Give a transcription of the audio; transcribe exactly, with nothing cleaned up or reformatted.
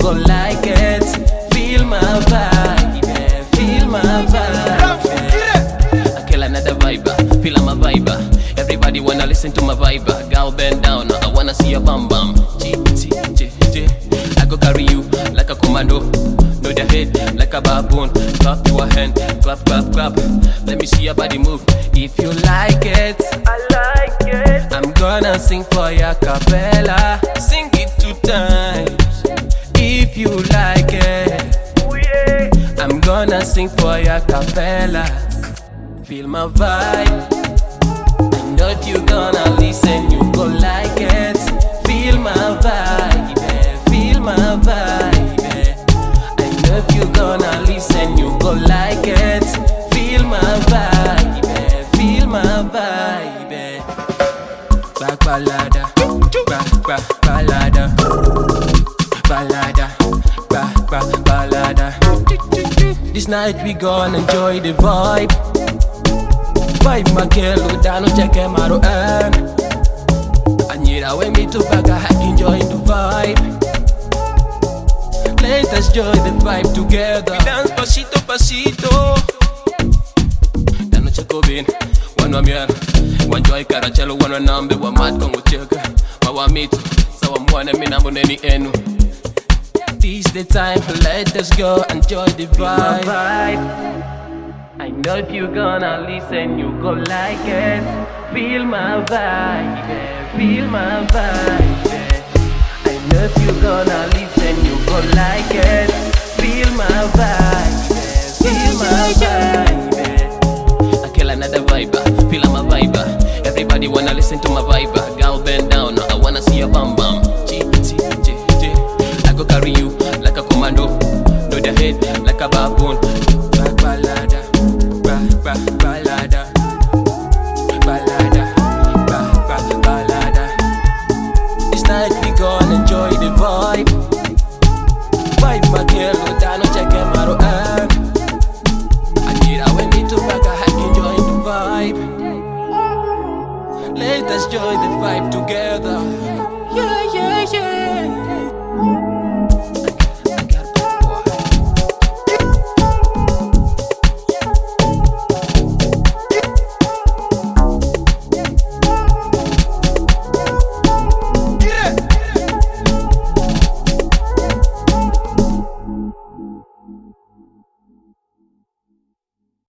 go like it. Feel my vibe, yeah. Feel my vibe, yeah. I kill another vibe, feel my vibe. Everybody wanna listen to my vibe. Girl bend down, I wanna see your bum bum. G, G, G, G. I go carry you like a commando. Know the head like a baboon. Clap your hand, clap, clap, clap. Let me see your body move. If you like it, I like it. I'm gonna sing for ya cappella. Sing it two times. If you like it, Ooh, yeah. I'm gonna sing for ya cappella. Feel my vibe. I know if you gonna listen, you go like it. Feel my vibe, yeah. Feel my vibe, yeah. I know if you gonna listen, you go like it. Feel my vibe, yeah. Feel my vibe, yeah. Back balada, back back balada, balada, back back balada. This night we gonna enjoy the vibe. Vibe my girl, we down check him out and I need a way me to back a hack enjoy the vibe. Let us enjoy the vibe together. We dance pasito pasito. Dano check bin, one wa miel, one joy carachelo, one wa nambe wa mat kongo cheka. Wa mito, sa wa mwana minambo neni enu. This the time, let us go enjoy the vibe. I know if you gonna listen, you go like it. Feel my vibe, yeah. Feel my vibe, yeah. I know if you gonna listen, you go like it. Feel my vibe, yeah. Feel my vibe, yeah. I kill another vibe, feel my vibe. Everybody wanna listen to my vibe. Girl bend down, I wanna see your bum bum. G, G, G, G. I go carry you like a commando. Know the head like a baboon. Back balada. Ba, balada, balada, ba, ba, balada. This night we gonna enjoy the vibe. Vibe my girl, we down check him out and I need a way me to back a hack enjoy the vibe. Let us enjoy the vibe together. Yeah, yeah, yeah.